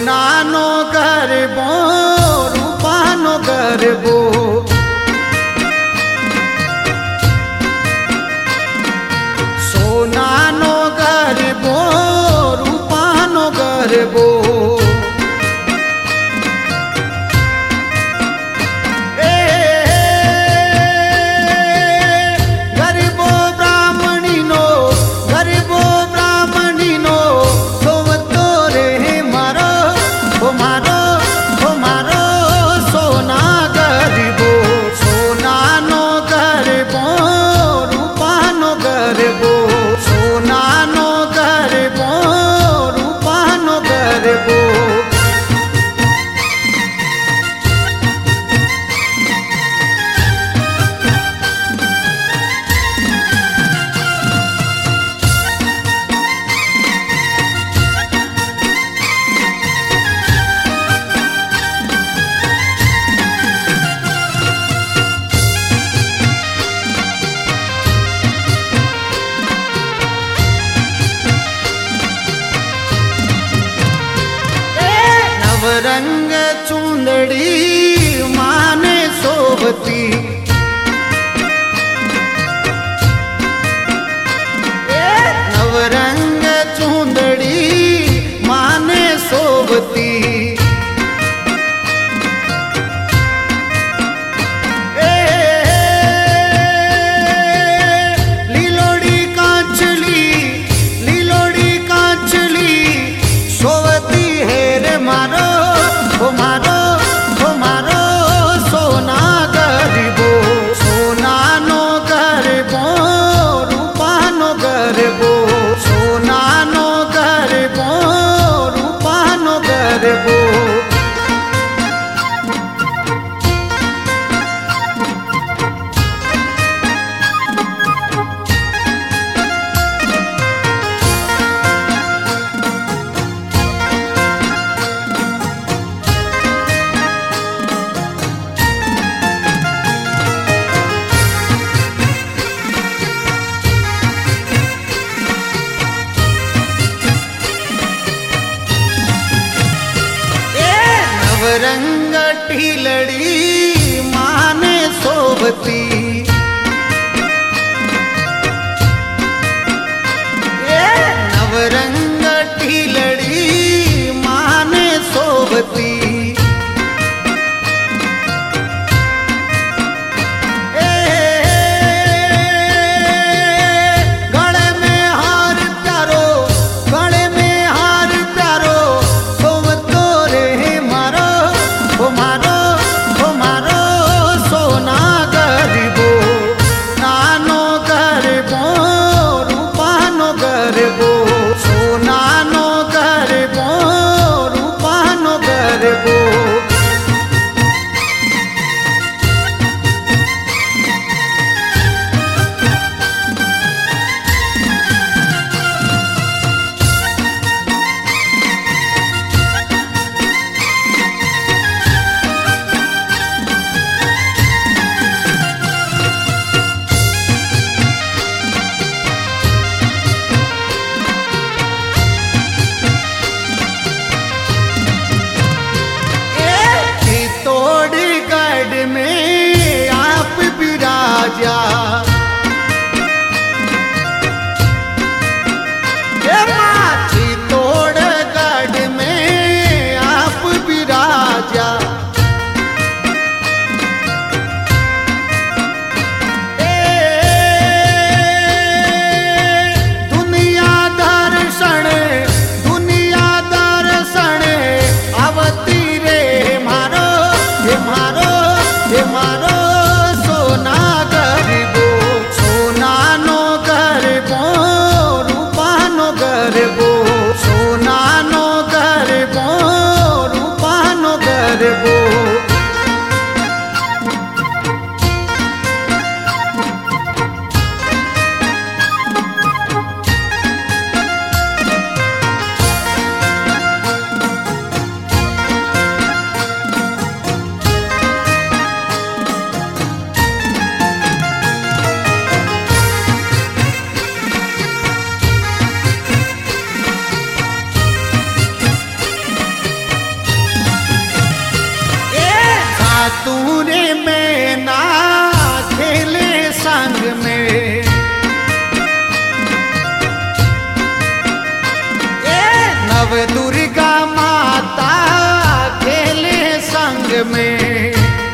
સોનાનો ગરબો રૂપાનો ગરબો સોનાનો ગરબો રૂપાનો ગરબો रंग चूंदड़ी माने शोभती नवरंग चूंदड़ी माने शोभती लीलोड़ी कांचली शोभती है रे मारो मारो सोना गरबो सोनानो गरबो रूपानो गरबो सोनानो गरबो रूपानो गरबो रंग ढीलड़ी माने शोभती नवरंग ढीलड़ी माने शोभती गले में हार प्यारो शोभतो रे मारो सोना गरबो नानो गरबो रूपानो गरबो सोना तू रे मैं ना खेले संग में, नव दुर्गा माता खेले संग में।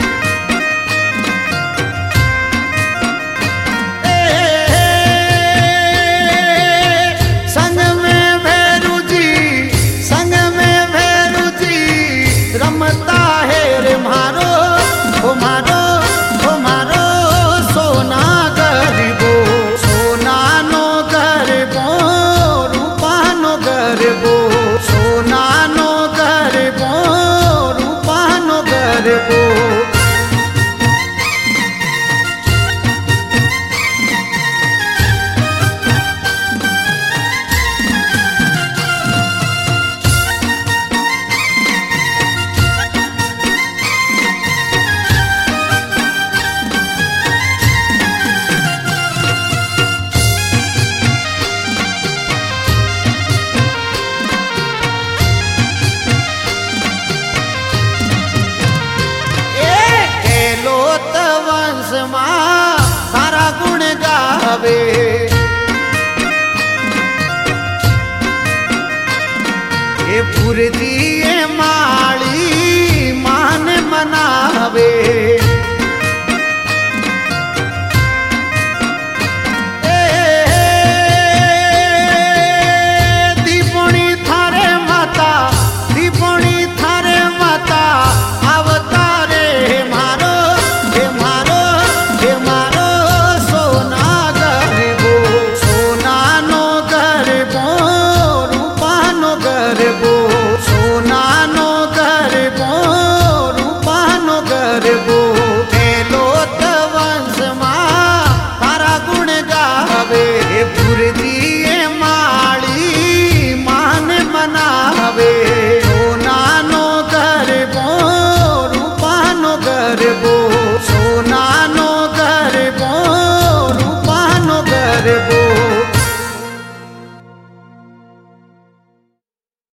संग में भैरू जी, संग में भैरू जी रमता है रे मारो, ओ मारो, ओ मारो सोना गरीबो, सोना नो गरीबो, रूपा नो गरीबो, सोना नो गरीबो, रूपा नो गरीबो। तारा गुण गावे ये पुरजी ये माली मान मनावे, दीपोणी थारे माता, दीपोणी थारे माता अवतारे मारो, हे मारो, हे मारो सोना गरीबो, सोना नो गरीबो, रूपा नो गरीबो।